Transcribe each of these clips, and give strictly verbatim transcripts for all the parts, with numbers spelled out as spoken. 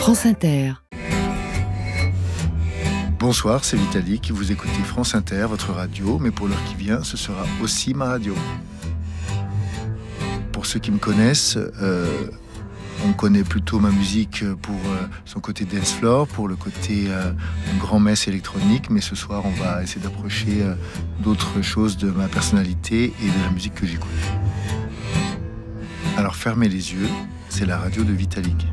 France Inter. Bonsoir, c'est Vitalik, vous écoutez France Inter, votre radio, mais pour l'heure qui vient, ce sera aussi ma radio. Pour ceux qui me connaissent, euh, on connaît plutôt ma musique pour euh, son côté dance floor, pour le côté euh, grand-messe électronique, mais ce soir, on va essayer d'approcher euh, d'autres choses de ma personnalité et de la musique que j'écoute. Alors fermez les yeux, c'est la radio de Vitalik.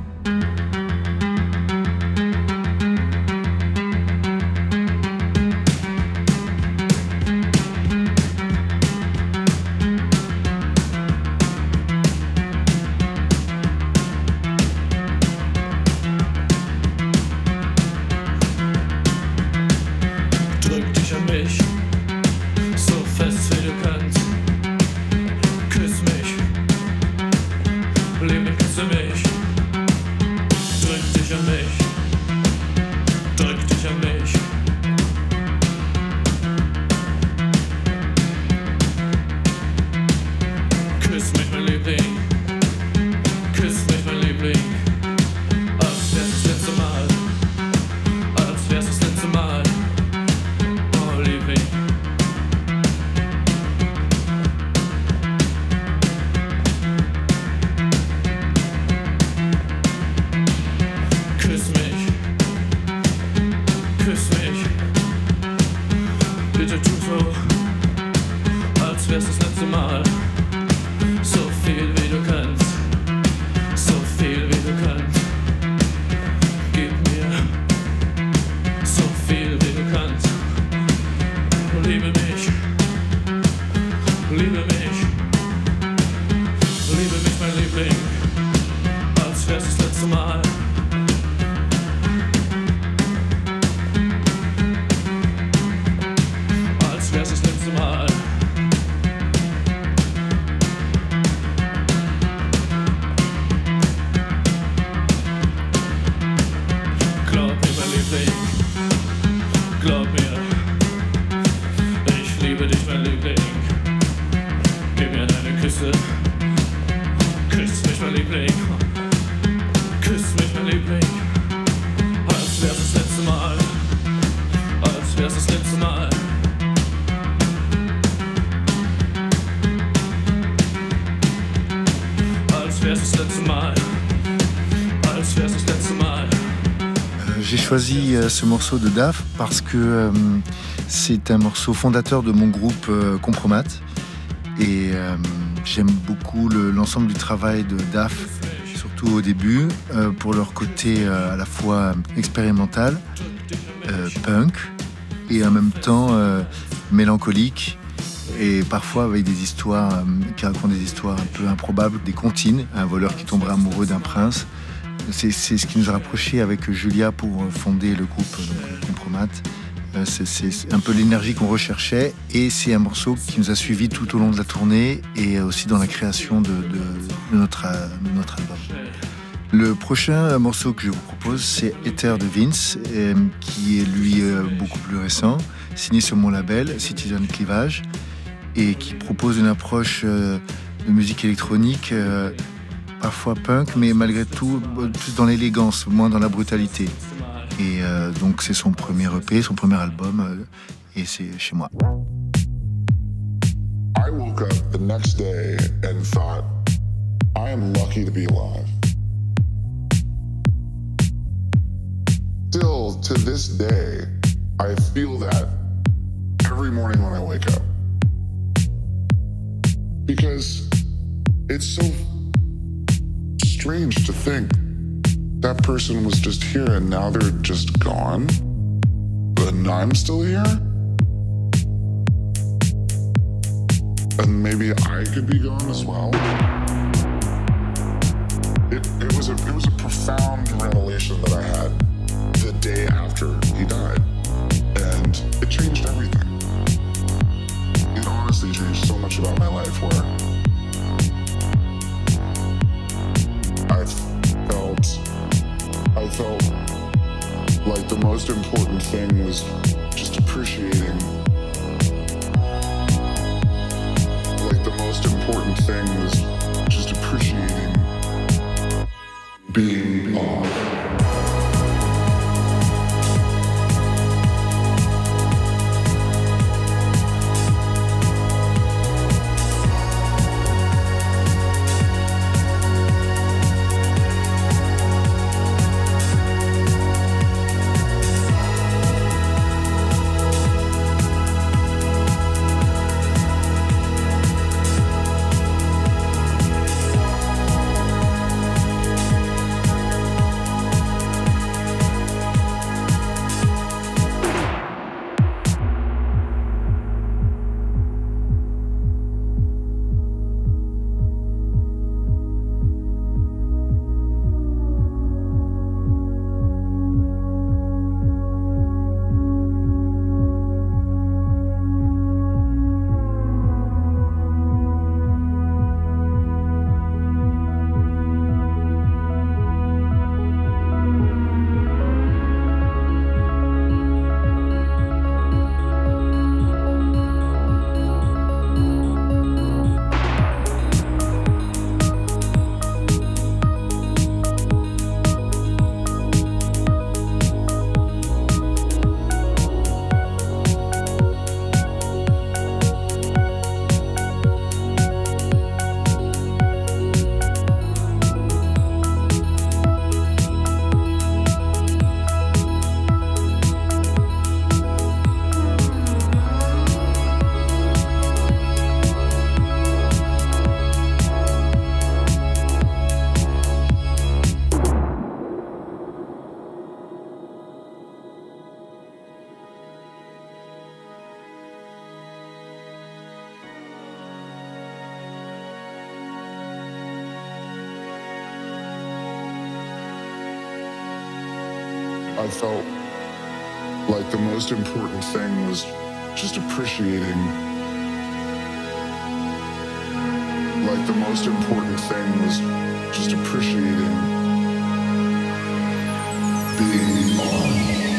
J'ai choisi ce morceau de Daf parce que euh, c'est un morceau fondateur de mon groupe euh, Compromat et euh, j'aime beaucoup le, l'ensemble du travail de Daf, surtout au début, euh, pour leur côté euh, à la fois expérimental, euh, punk et en même temps euh, mélancolique et parfois avec des histoires euh, qui racontent des histoires un peu improbables, des comptines, un voleur qui tomberait amoureux d'un prince. C'est, c'est ce qui nous a rapprochés avec Julia pour fonder le groupe donc, Compromat. C'est, c'est un peu l'énergie qu'on recherchait et c'est un morceau qui nous a suivis tout au long de la tournée et aussi dans la création de, de, de, notre, de notre album. Le prochain morceau que je vous propose, c'est Ether de Vince, qui est lui beaucoup plus récent, signé sur mon label Citizen Clivage et qui propose une approche de musique électronique parfois punk, mais malgré tout, plus dans l'élégance, moins dans la brutalité. Et euh, donc c'est son premier E P, son premier album, euh, et c'est chez moi. I woke up the next day and thought, I am lucky to be alive. Still, to this day, I feel that every morning when I wake up. Because it's so strange to think that person was just here and now they're just gone, but I'm still here, and maybe I could be gone as well. It, it was a it was a profound revelation that I had the day after he died, and it changed everything. It honestly changed so much about my life where I felt, I felt like the most important thing was just appreciating, like the most important thing was just appreciating being alive. I felt like the most important thing was just appreciating. Like the most important thing was just appreciating being on.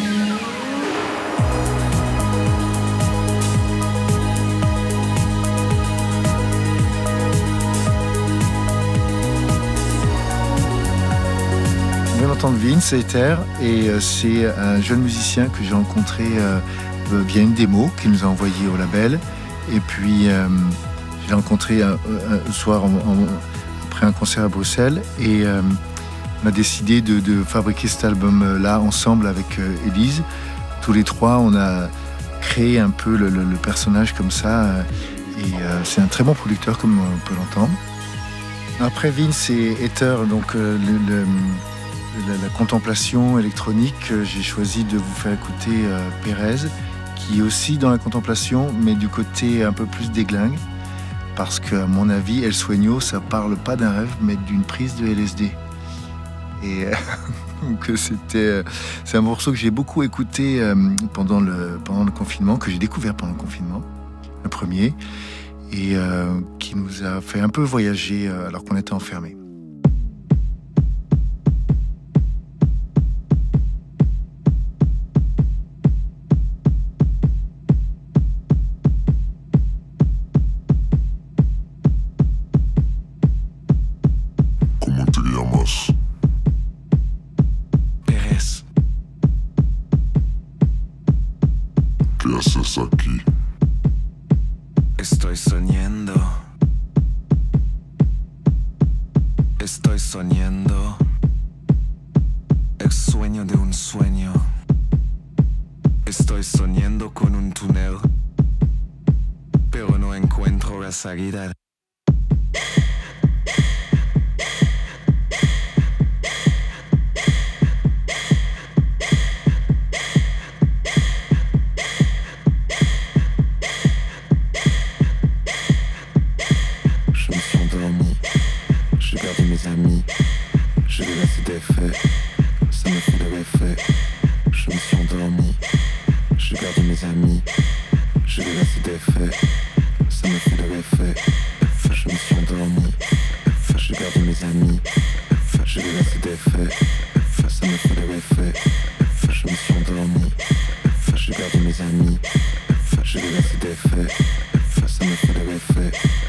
On vient d'entendre Vince Ether, et euh, c'est un jeune musicien que j'ai rencontré euh, via une démo qu'il nous a envoyé au label. Et puis euh, je l'ai rencontré un, un soir en, en, après un concert à Bruxelles, et euh, on a décidé de, de fabriquer cet album-là ensemble avec euh, Élise. Tous les trois, on a créé un peu le, le, le personnage comme ça, euh, et euh, c'est un très bon producteur comme on peut l'entendre. Après Vince et Ether, donc euh, le, le La, la contemplation électronique, j'ai choisi de vous faire écouter euh, Pérez, qui est aussi dans la contemplation, mais du côté un peu plus déglingue, parce qu'à mon avis, El Sueño, ça parle pas d'un rêve, mais d'une prise de L S D. Et donc c'était, c'est un morceau que j'ai beaucoup écouté euh, pendant le pendant le confinement, que j'ai découvert pendant le confinement, le premier, et euh, qui nous a fait un peu voyager euh, alors qu'on était enfermés. Aquí. Estoy soñando. Estoy soñando. El sueño de un sueño. Estoy soñando con un túnel, pero no encuentro la salida. Amis, je vais laisser des faits, ça me fait de l'effet. Je me suis endormi, j'ai perdu mes amis, je vais laisser des faits, ça me fait de l'effet. Je me suis endormi, j'ai perdu mes amis, je vais laisser des faits, ça me fait de l'effet. Je me suis endormi, j'ai perdu mes amis, je vais laisser des faits, ça me fait de l'effet.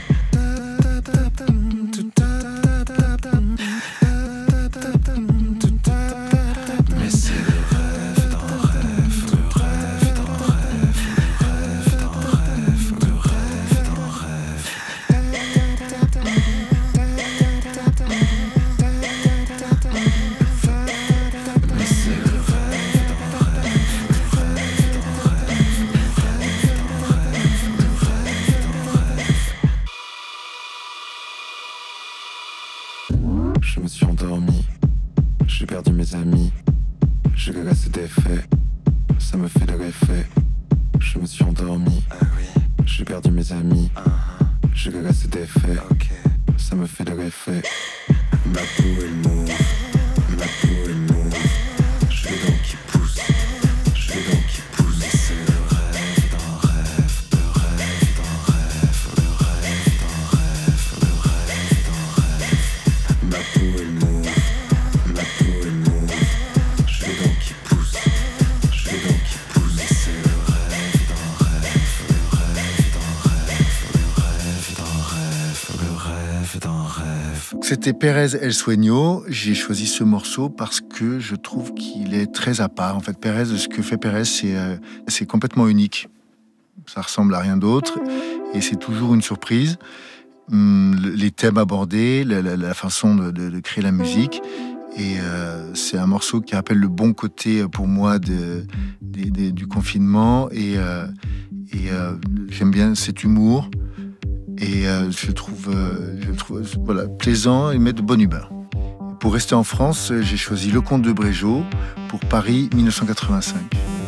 Je me suis endormi, j'ai perdu mes amis, je vais laisser des faits, ça me fait de l'effet. Je me suis endormi, ah oui. J'ai perdu mes amis, uh-huh. Je vais laisser des faits, okay. Ça me fait de l'effet. Ma peau elle move, ma peau elle move, je vais donc qui pousse, je vais donc qui pousse. Mais c'est le rêve d'un rêve, le rêve d'un rêve, le rêve d'un rêve, le rêve d'un rêve. Ma peau elle move, ma peau elle move, je vais donc qui pousse, je vais donc qui pousse. Mais c'est le rêve d'un rêve, le rêve d'un rêve, le rêve d'un rêve, le rêve d'un rêve. C'était Pérez El Sueño. J'ai choisi ce morceau parce que je trouve qu'il est très à part. En fait, Pérez, ce que fait Pérez, c'est, euh, c'est complètement unique. Ça ressemble à rien d'autre et c'est toujours une surprise. Hum, les thèmes abordés, la, la, la façon de, de, de créer la musique. Et euh, c'est un morceau qui rappelle le bon côté pour moi de, de, de, du confinement. Et, euh, et euh, j'aime bien cet humour. Et euh, je trouve, euh, je trouve voilà, plaisant et met de bonne humeur. Pour rester en France, j'ai choisi Le Comte de Bréjot pour Paris dix-neuf cent quatre-vingt-cinq.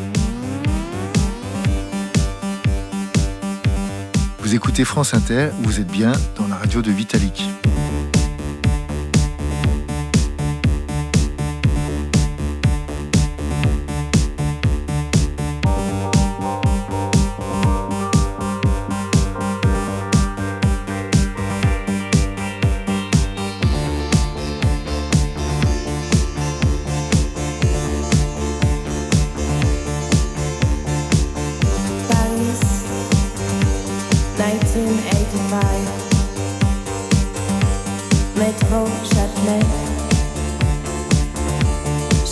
Vous écoutez France Inter, vous êtes bien dans la radio de Vitalik.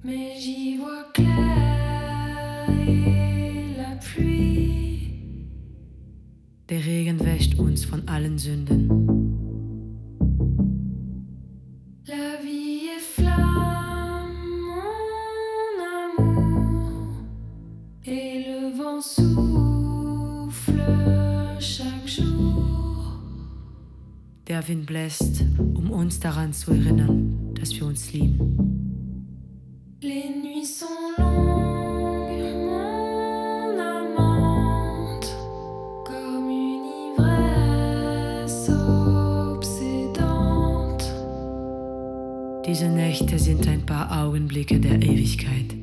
Mais j'y vois clair et la pluie. Der Regen wäscht uns von allen Sünden. La vie est flamme, mon amour, et le vent souffle chaque jour. Der Wind bläst, um uns daran zu erinnern, dass wir uns lieben. Les nuits sont longues, mon amante, comme une ivresse obsédante. Diese Nächte sind ein paar Augenblicke der Ewigkeit.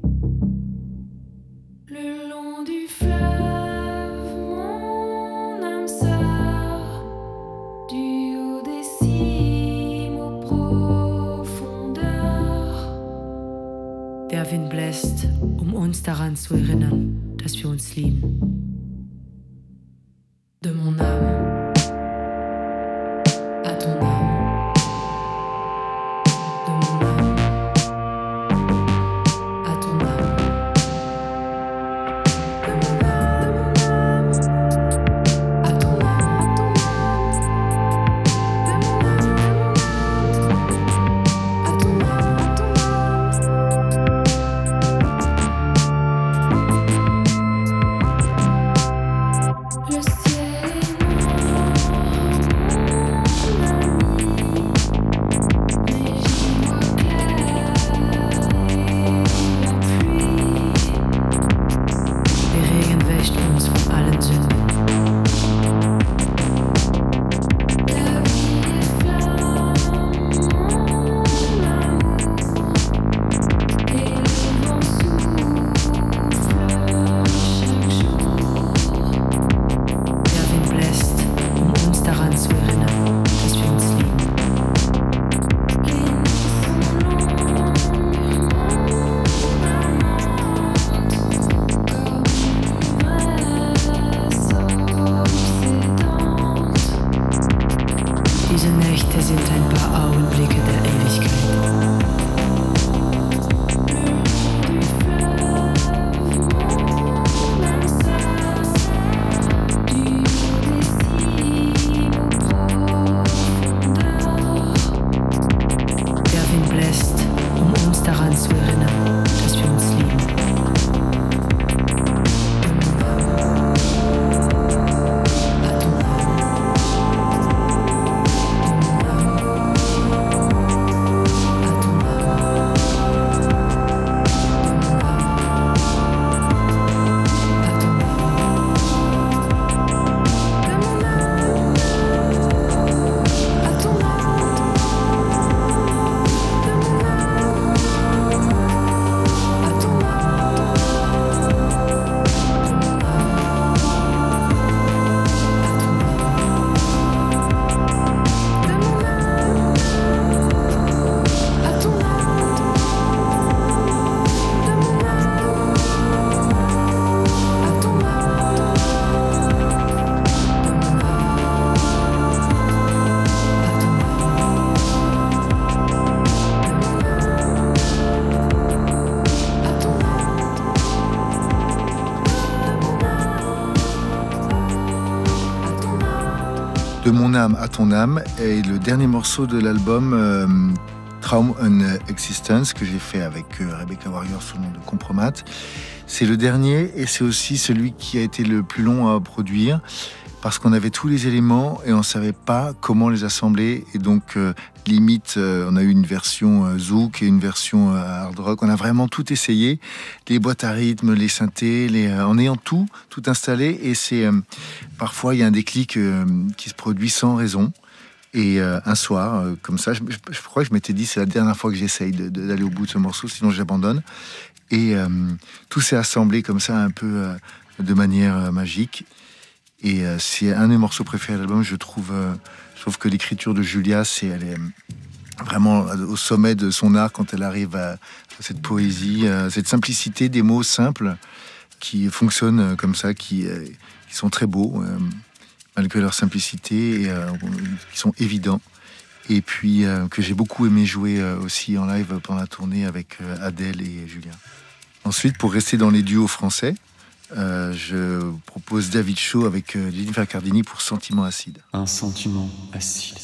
Le long du fleuve, mon âme sœur, du haut des cimes aux profondeurs. Der Wind bläst, um uns daran zu erinnern, dass wir uns lieben. De mon âme à ton âme. De mon âme à ton âme. De mon âme à ton âme. De mon âme à ton âme. Le ciel est noir, mon ami, mais j'y vois clair et la pluie. Der Regen wäscht uns von allen Sünden. La vie est flamme, mon amour, et le vent souffle chaque jour. Der Wind bläst, um uns daran zu erinnern, dass wir uns lieben. Les nuits sont longues, mon amante, comme une ivresse obsédante. Diese Nächte sind ein paar Augenblicke der Ewigkeit. Le long du fleuve, mon âme sœur, du haut des cimes aux profondeurs. Der Wind bläst, um uns daran zu erinnern, dass wir uns lieben. De mon âme à ton âme. De mon âme à ton âme. De mon âme à ton âme. De mon âme à ton De mon âme à ton âme est le dernier morceau de l'album euh, Traum und Existence que j'ai fait avec euh, Rebecca Warrior sous le nom de Compromat. C'est le dernier et c'est aussi celui qui a été le plus long à produire parce qu'on avait tous les éléments et on ne savait pas comment les assembler et donc euh, limite euh, on a eu une version euh, zouk et une version euh, hard rock. On a vraiment tout essayé, les boîtes à rythme, les synthés, les, euh, en ayant tout, tout installé et c'est euh, parfois il y a un déclic euh, qui se produit sans raison. Et euh, un soir, euh, comme ça, je, je, je crois que je m'étais dit c'est la dernière fois que j'essaye de, de, d'aller au bout de ce morceau, sinon j'abandonne. Et euh, tout s'est assemblé comme ça un peu euh, de manière euh, magique. Et euh, c'est un des morceaux préférés de l'album. Je trouve, euh, je trouve que l'écriture de Julia, c'est, elle est vraiment au sommet de son art quand elle arrive à, à cette poésie, à cette simplicité des mots simples qui fonctionnent comme ça, qui, euh, qui sont très beaux, euh, malgré leur simplicité, et euh, qui sont évidents. et puis euh, que j'ai beaucoup aimé jouer euh, aussi en live pendant la tournée avec euh, Adèle et Julien. Ensuite, pour rester dans les duos français, euh, je propose David Shaw avec euh, Jennifer Cardini pour Sentiment acide. Un sentiment acide.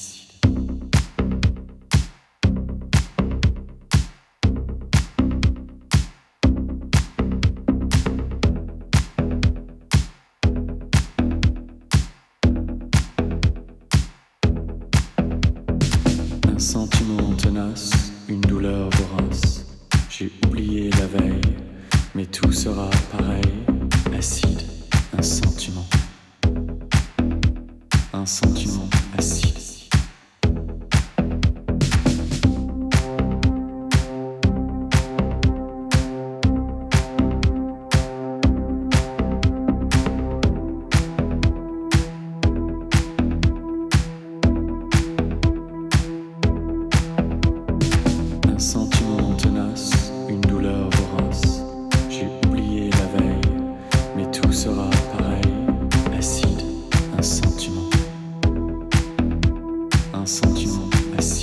Un sentiment tenace, une douleur vorace. J'ai oublié la veille, mais tout sera pareil. Acide, un sentiment. Un sentiment acide. Un sentiment tenace, une douleur vorace. J'ai oublié la veille, mais tout sera pareil. Acide, un sentiment. Un sentiment acide.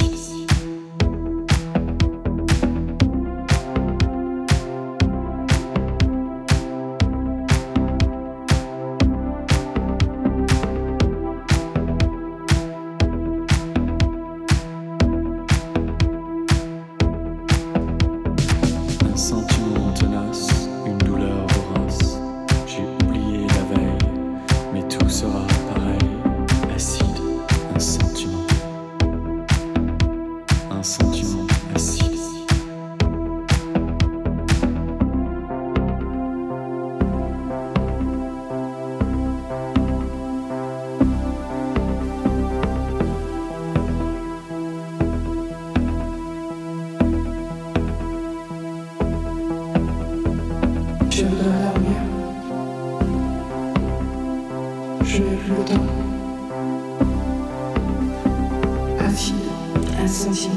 Un sentiment tenace, une douleur vorace. J'ai oublié la veille, mais tout sera pareil. Acide, un sentiment. Un sentiment acide. Je voudrais dormir. Je n'ai plus le temps. Acide, un sentiment.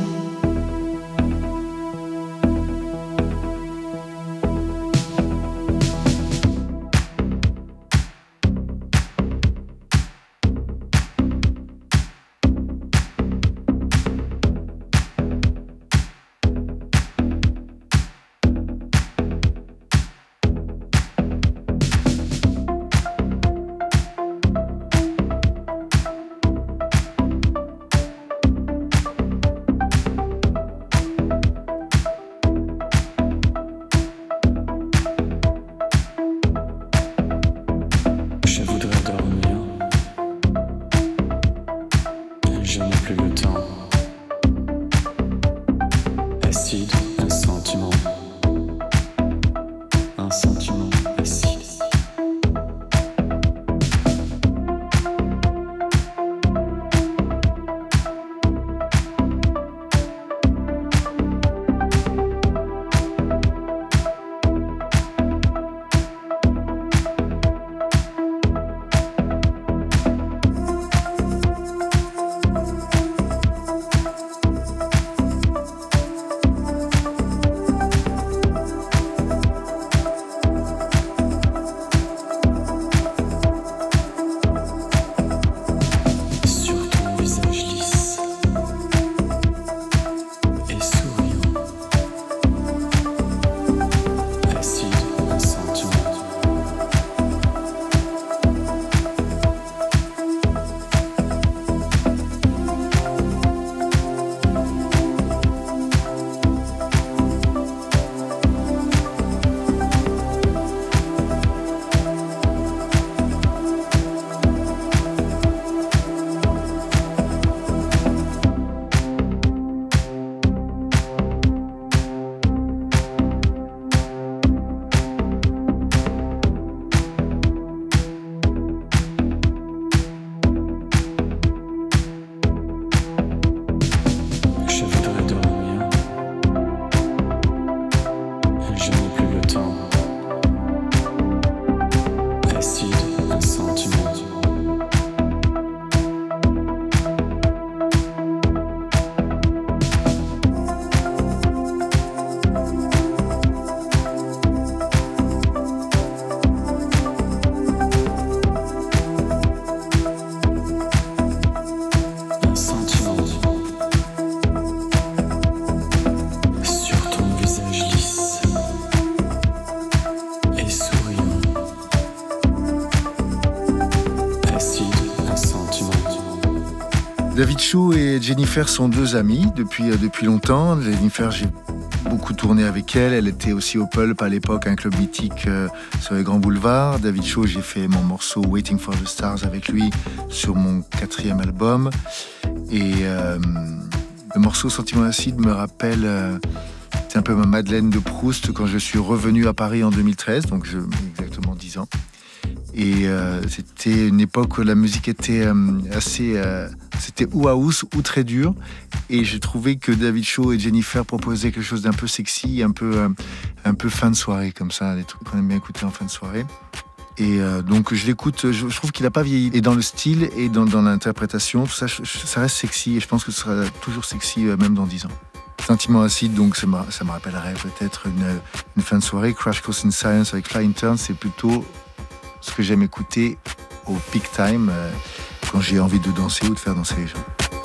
David Choux et Jennifer sont deux amies depuis, depuis longtemps. Jennifer, j'ai beaucoup tourné avec elle. Elle était aussi au Pulp à l'époque, un club mythique euh, sur les grands boulevards. David Choux, j'ai fait mon morceau Waiting for the Stars avec lui sur mon quatrième album. Et euh, le morceau Sentiment acide me rappelle... Euh, c'est un peu ma Madeleine de Proust quand je suis revenu à Paris en deux mille treize, donc je, exactement dix ans. Et euh, c'était une époque où la musique était euh, assez... Euh, c'était ou house ou très dur. Et j'ai trouvé que David Choux et Jennifer proposaient quelque chose d'un peu sexy, un peu, euh, un peu fin de soirée, comme ça, des trucs qu'on aime bien écouter en fin de soirée. Et euh, donc je l'écoute, je, je trouve qu'il n'a pas vieilli. Et dans le style et dans, dans l'interprétation, tout ça, je, ça reste sexy. Et je pense que ce sera toujours sexy euh, même dans dix ans. Sentiment acide, donc ça me, ça me rappellerait peut-être une, une fin de soirée. Crash Course in Science avec Flying Turn, c'est plutôt ce que j'aime écouter au peak time, euh, quand j'ai envie de danser ou de faire danser les gens.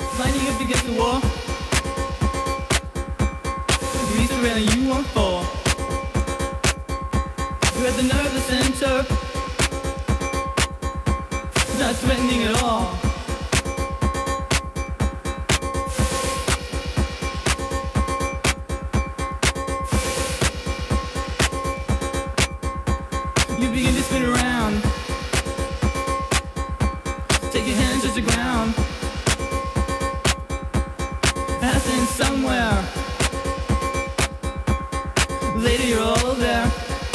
You begin to spin around. Take your hands to the ground. Passing somewhere. Later you're all there.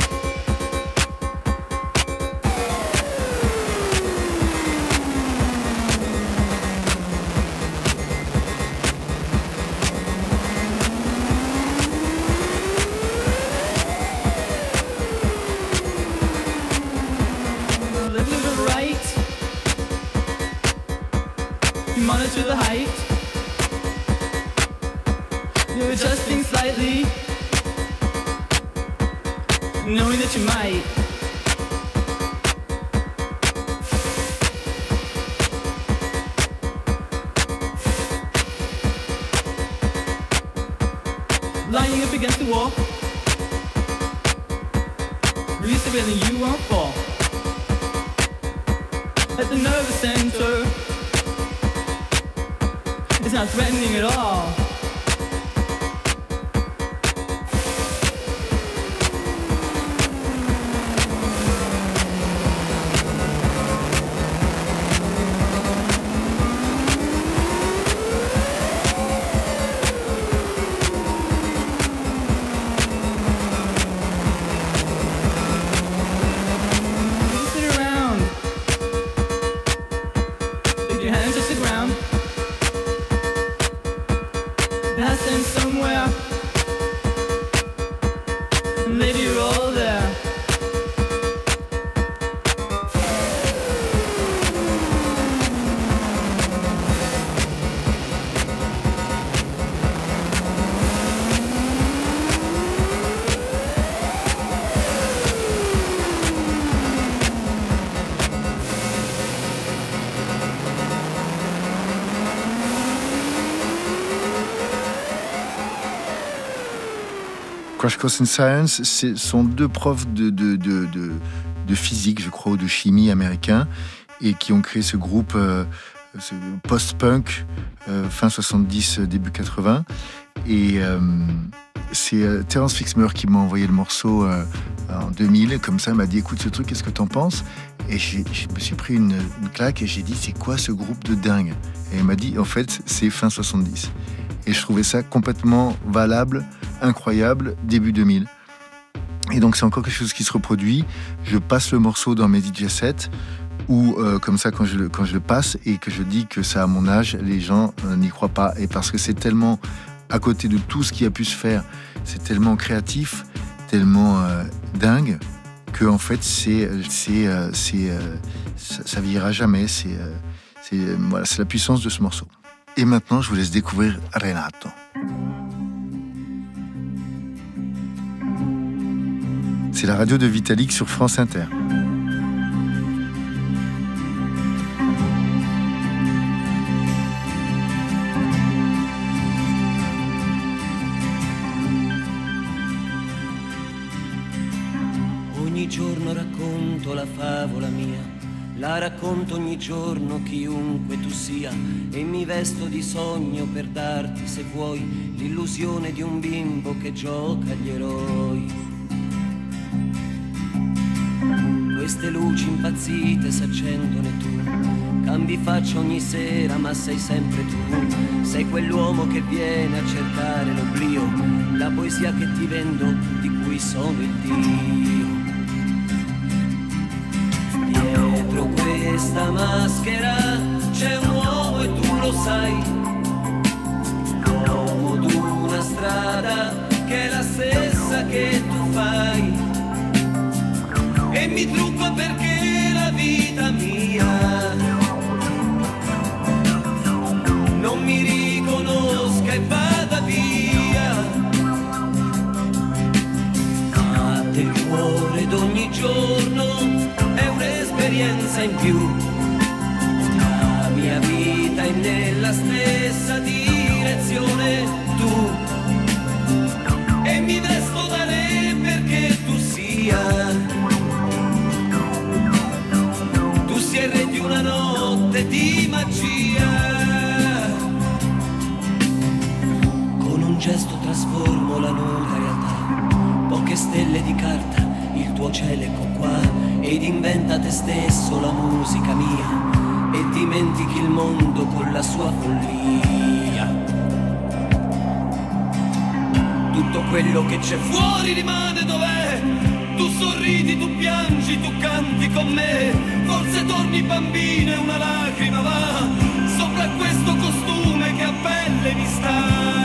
Monitor the height. You're adjusting slightly, knowing that you might. Lying up against the wall, release the rhythm, you won't fall. At the nervous center, it's not threatening at all. Sit around. Take your hands touch the ground. Passing somewhere. Maybe you're all there. Crash Course in Science, ce sont deux profs de, de, de, de, de physique, je crois, ou de chimie américains, et qui ont créé ce groupe euh, ce post-punk euh, fin soixante-dix, début quatre-vingts. Et euh, c'est euh, Terence Fixmer qui m'a envoyé le morceau euh, en deux mille, comme ça, il m'a dit « Écoute ce truc, qu'est-ce que t'en penses ?» Et j'ai, je me suis pris une, une claque et j'ai dit « C'est quoi ce groupe de dingue ?» Et il m'a dit « En fait, c'est fin soixante-dix. » Et je trouvais ça complètement valable, incroyable, début deux mille. Et donc c'est encore quelque chose qui se reproduit. Je passe le morceau dans mes D J sets, ou euh, comme ça quand je, quand je le passe et que je dis que ça a mon âge, les gens euh, n'y croient pas. Et parce que c'est tellement à côté de tout ce qui a pu se faire, c'est tellement créatif, tellement euh, dingue, que en fait c'est, c'est, euh, c'est, euh, ça, ça vieillira jamais. C'est, euh, c'est, euh, voilà, c'est la puissance de ce morceau. Et maintenant, je vous laisse découvrir Renato. C'est la radio de Vitalik sur France Inter. Ogni giorno racconto la favola mia, La racconto ogni giorno chiunque tu sia e mi vesto di sogno per darti, se vuoi, l'illusione di un bimbo che gioca agli eroi. Queste luci impazzite s'accendono e tu cambi faccia ogni sera, ma sei sempre tu. Sei quell'uomo che viene a cercare l'oblio, la poesia che ti vendo, di cui sono il Dio. Dietro questa maschera c'è un uomo e tu lo sai, l'uomo d'una strada che è la stessa che tu fai. E mi trucco perché la vita mia non mi riconosca e vada via. Batte il cuore d'ogni giorno, è un'esperienza in più. La mia vita è nella stessa direzione, tu. E mi vesto da re perché tu sia. Si è re di una notte di magia. Con un gesto trasformo la nuda realtà, poche stelle di carta, il tuo cielo ecco qua. Ed inventa te stesso la musica mia e dimentichi il mondo con la sua follia. Tutto quello che c'è fuori rimane dov'è. Tu sorridi, tu piangi, tu canti con me. Forse torni bambina e una lacrima va sopra questo costume che a pelle mi sta.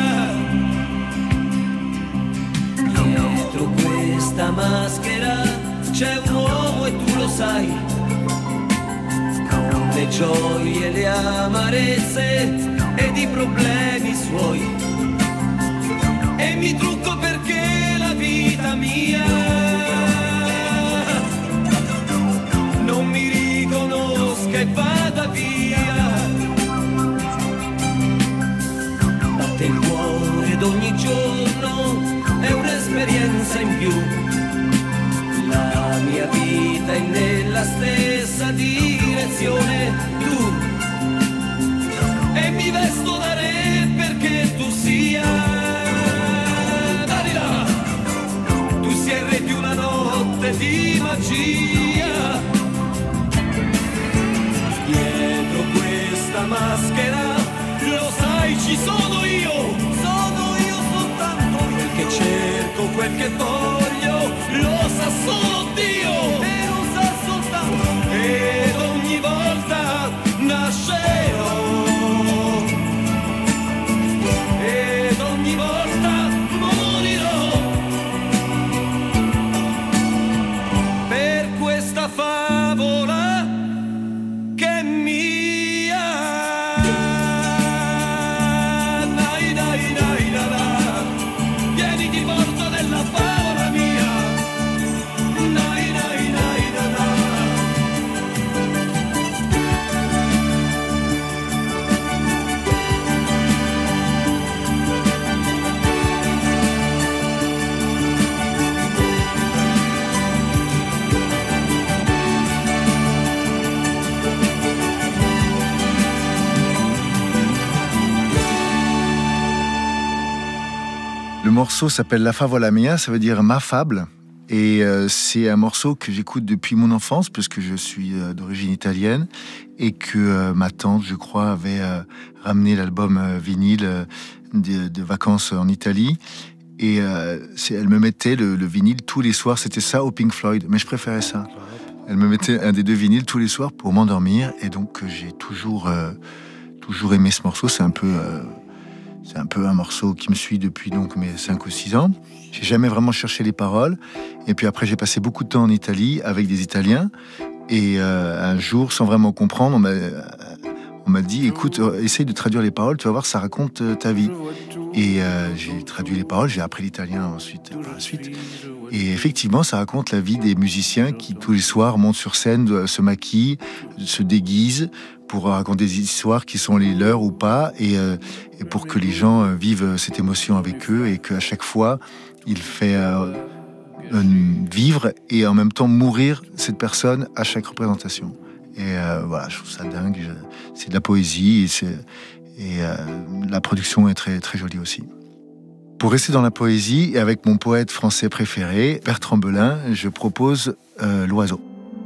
Dietro questa maschera c'è un uomo e tu lo sai, con le gioie, le amarezze ed i problemi suoi. E mi trucco perché la vita mia non mi riconosca e vada via. Batte il cuore d'ogni giorno, è un'esperienza in più. La mia vita è nella stessa direzione, tu. E mi vesto da re perché tu sia. Dai là, tu sei il re di una notte di magia. Dietro questa maschera, lo sai, ci sono io, sono io soltanto. Quel che cerco, quel che voglio, lo sa solo Dio e lo sa soltanto. Ed ogni volta nascerò, ed ogni volta morirò per questa favola. Le morceau s'appelle La Favola Mia, ça veut dire ma fable. Et euh, c'est un morceau que j'écoute depuis mon enfance, puisque je suis euh, d'origine italienne, et que euh, ma tante, je crois, avait euh, ramené l'album euh, vinyle euh, de, de vacances en Italie. Et euh, c'est, elle me mettait le, le vinyle tous les soirs, c'était ça au Pink Floyd, mais je préférais ça. Elle me mettait un des deux vinyles tous les soirs pour m'endormir, et donc euh, j'ai toujours, euh, toujours aimé ce morceau. C'est un peu... Euh, C'est un peu un morceau qui me suit depuis donc mes cinq ou six ans. J'ai jamais vraiment cherché les paroles. Et puis après, j'ai passé beaucoup de temps en Italie avec des Italiens. Et euh, un jour, sans vraiment comprendre, on m'a, on m'a dit, écoute, essaye de traduire les paroles, tu vas voir, ça raconte ta vie. Et euh, j'ai traduit les paroles, j'ai appris l'italien ensuite, par la suite. Et effectivement, ça raconte la vie des musiciens qui, tous les soirs, montent sur scène, se maquillent, se déguisent pour raconter des histoires qui sont les leurs ou pas, et, euh, et pour que les gens euh, vivent cette émotion avec eux, et qu'à chaque fois, il fait euh, euh, vivre et en même temps mourir cette personne à chaque représentation. Et euh, voilà, je trouve ça dingue. Je, c'est de la poésie et, c'est, et euh, la production est très, très jolie aussi. Pour rester dans la poésie, et avec mon poète français préféré, Bertrand Belin, je propose euh, L'Oiseau.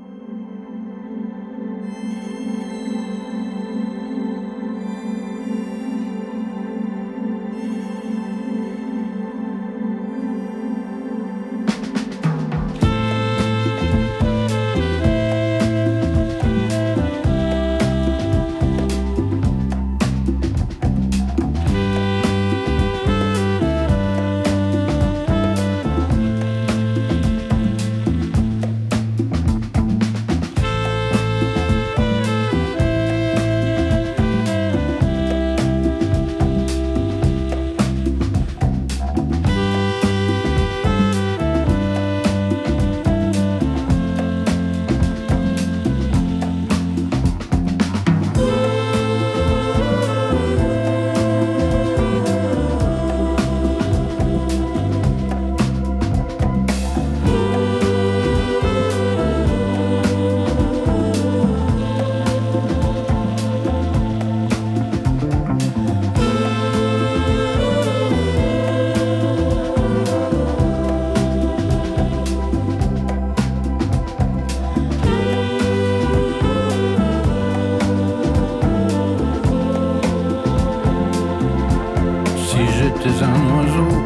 j'étais un oiseau,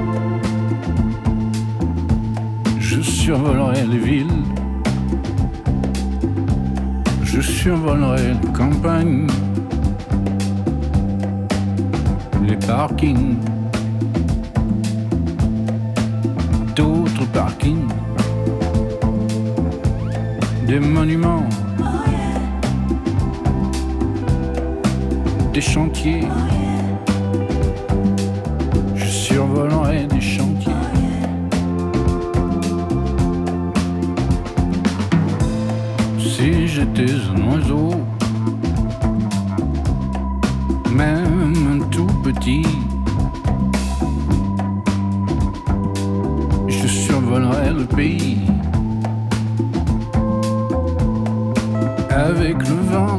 je survolerais les villes, je survolerais les campagnes, les parkings, d'autres parkings, des monuments, des chantiers. Je survolerai des chantiers. Si j'étais un oiseau, même un tout petit, je survolerais le pays avec le vent,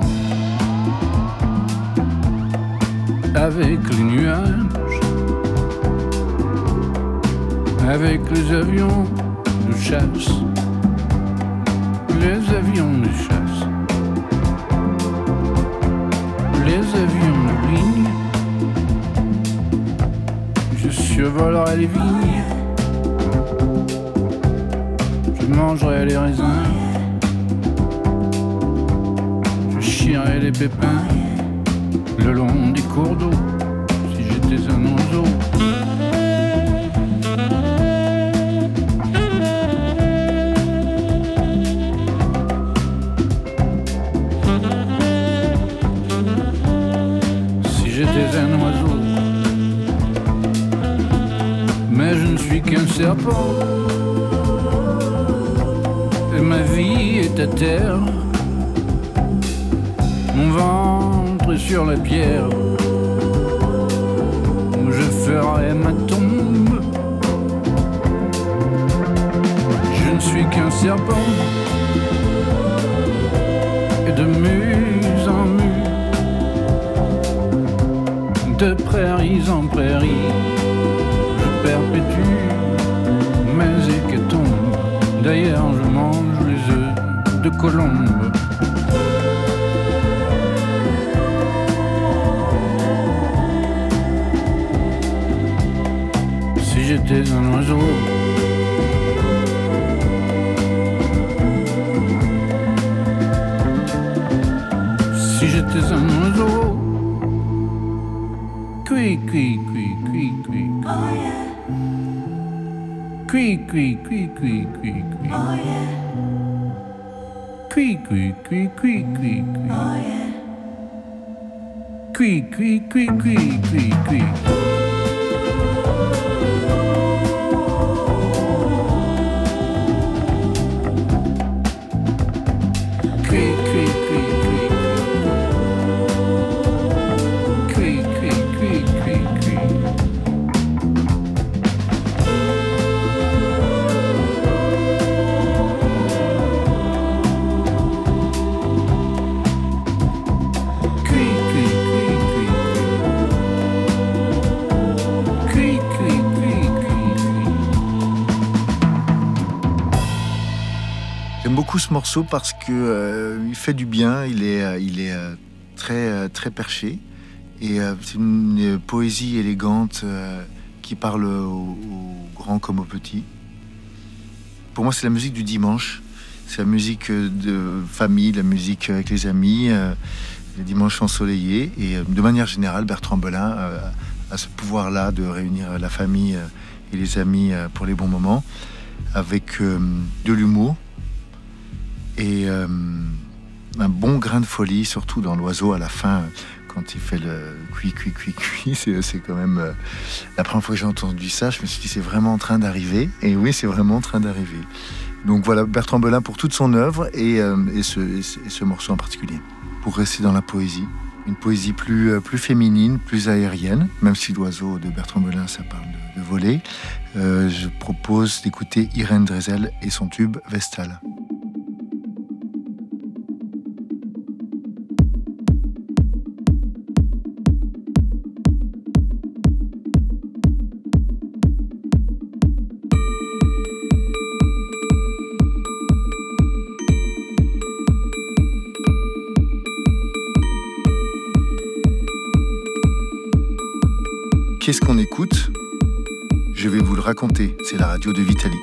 avec les nuages, avec les avions de chasse, les avions de chasse, les avions de ligne. Je survolerai les vignes, je mangerai les raisins, je chierai les pépins le long des cours d'eau, si j'étais un oiseau. Si j'étais un oiseau, mais je ne suis qu'un serpent, et ma vie est à terre, mon ventre est sur la pierre, où je ferai ma tombe. Je ne suis qu'un serpent, et de muse en mue, de prairies en prairies, je perpétue mes hécatombes. D'ailleurs je mange les œufs de colombe. Si j'étais un oiseau, si j'étais un oiseau, cui cui cui cui cui, oh yeah. Cui cui cui cui cui cui, oh yeah. Cui cui cui cui cui cui, oh yeah. Cui cui cui cui cui cui. J'aime beaucoup ce morceau parce que euh, il fait du bien, il est, euh, il est euh, très, euh, très perché. Et euh, c'est une, une poésie élégante euh, qui parle aux, aux grands comme aux petits. Pour moi, c'est la musique du dimanche. C'est la musique de famille, la musique avec les amis, euh, les dimanches ensoleillés. Et euh, de manière générale, Bertrand Belin euh, a ce pouvoir-là de réunir la famille euh, et les amis euh, pour les bons moments, avec euh, de l'humour et euh, un bon grain de folie, surtout dans l'oiseau à la fin, quand il fait le cuit, cuit, cuit, cuit. C'est, c'est quand même... Euh, la première fois que j'ai entendu ça, je me suis dit, c'est vraiment en train d'arriver. Et oui, c'est vraiment en train d'arriver. Donc voilà, Bertrand Belin pour toute son œuvre et, euh, et, ce, et, ce, et ce morceau en particulier. Pour rester dans la poésie, une poésie plus, euh, plus féminine, plus aérienne, même si l'oiseau de Bertrand Belin, ça parle de, de voler. Euh, je propose d'écouter Irène Dresel et son tube Vestale. Qu'est-ce qu'on écoute ? Je vais vous le raconter, c'est la radio de Vitalik.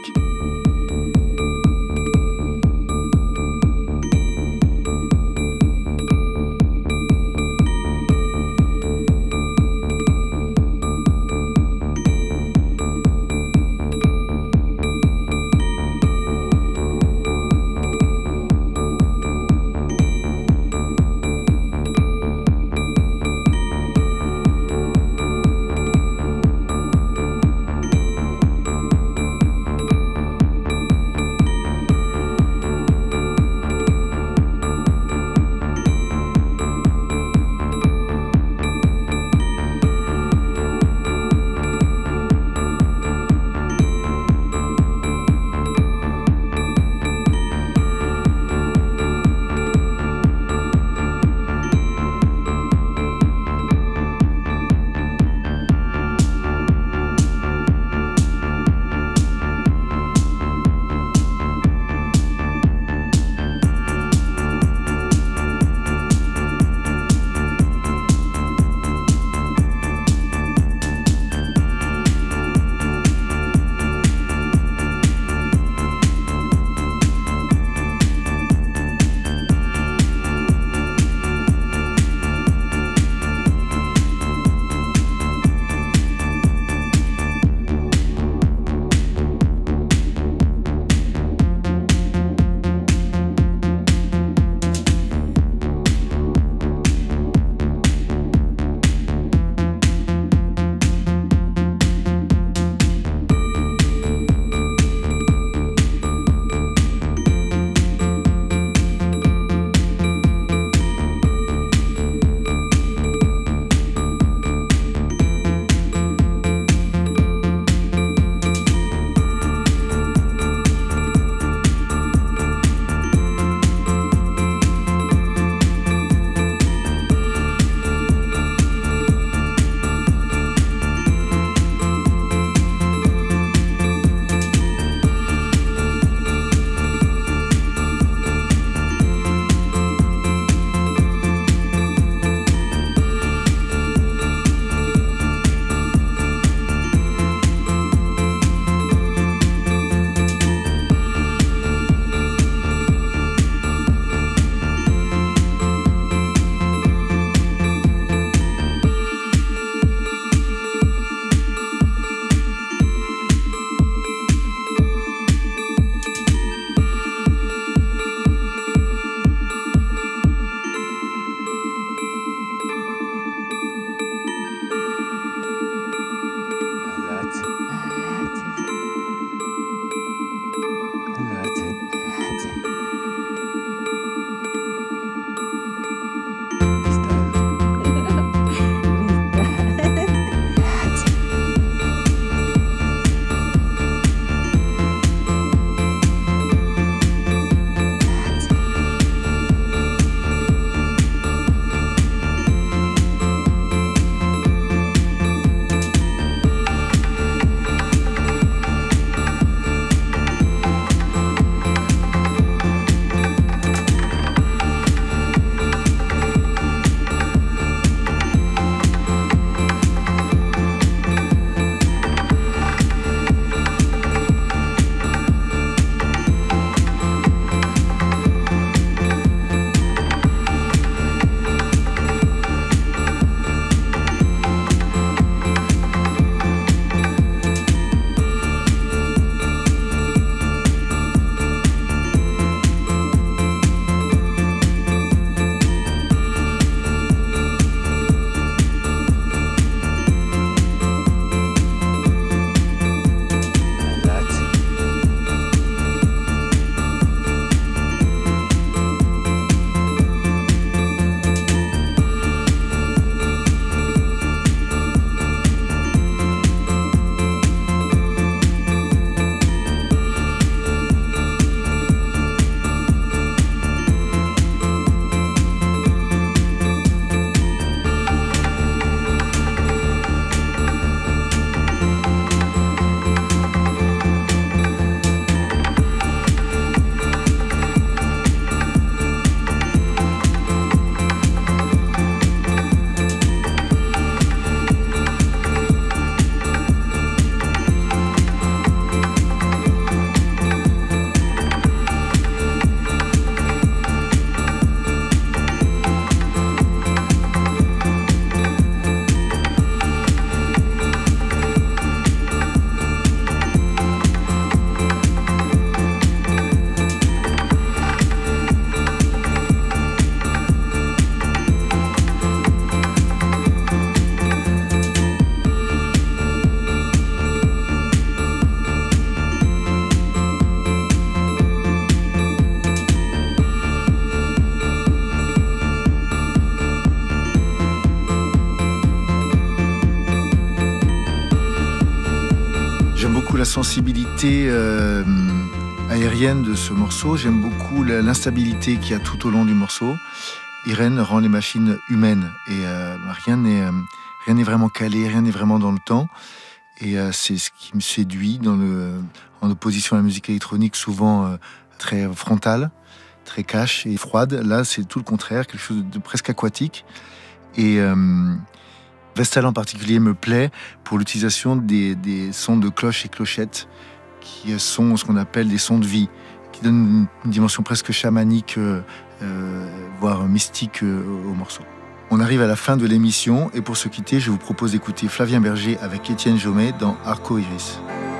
sensibilité euh, aérienne de ce morceau. J'aime beaucoup la, l'instabilité qu'il y a tout au long du morceau. Irène rend les machines humaines et euh, rien n'est, euh, rien n'est vraiment calé, rien n'est vraiment dans le temps. Et euh, c'est ce qui me séduit dans le, en opposition à la musique électronique, souvent euh, très frontale, très cash et froide. Là, c'est tout le contraire, quelque chose de presque aquatique. Et euh, Vestal en particulier me plaît pour l'utilisation des, des sons de cloches et clochettes qui sont ce qu'on appelle des sons de vie, qui donnent une dimension presque chamanique, euh, euh, voire mystique euh, au morceau. On arrive à la fin de l'émission et pour se quitter, je vous propose d'écouter Flavien Berger avec Étienne Jomet dans Arco Iris.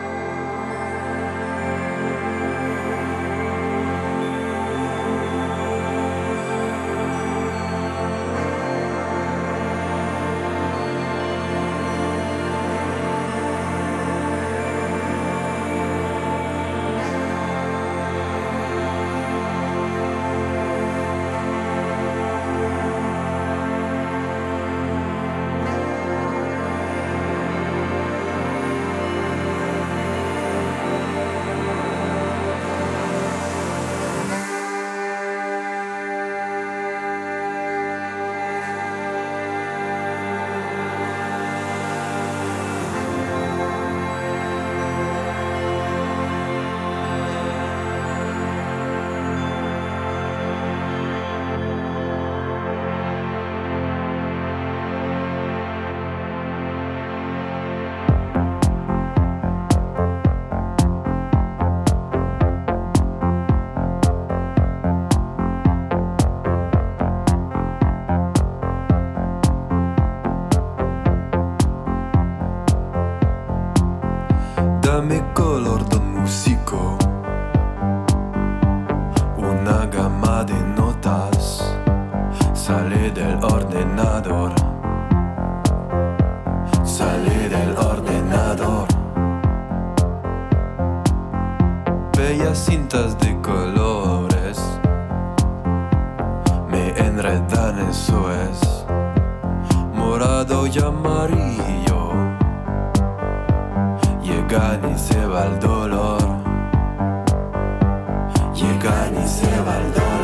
Dame color de músico, una gama de notas sale del ordenador, sale del ordenador. Bellas cintas de colores me enredan en suez, morado y amarillo. Llegan y se va el dolor, llegan y se va el dolor.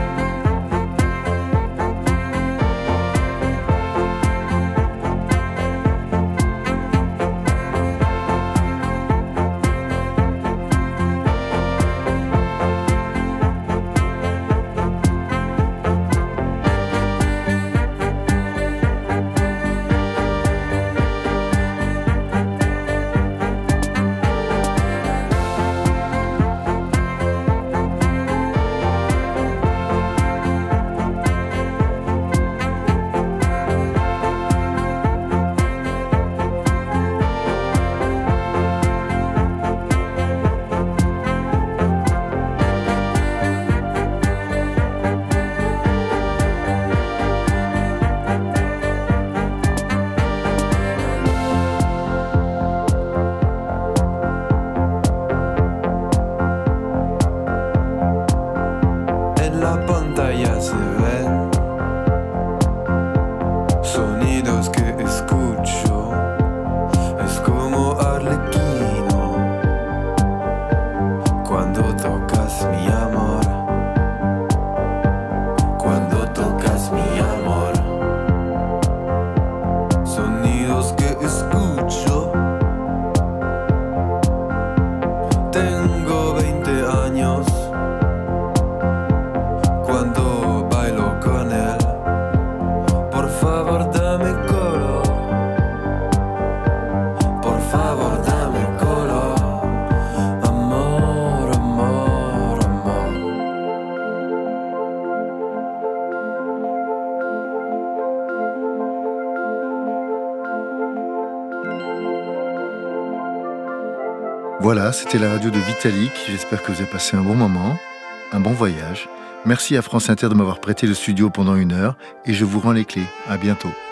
Voilà, c'était la radio de Vitalik. J'espère que vous avez passé un bon moment, un bon voyage. Merci à France Inter de m'avoir prêté le studio pendant une heure et je vous rends les clés. À bientôt.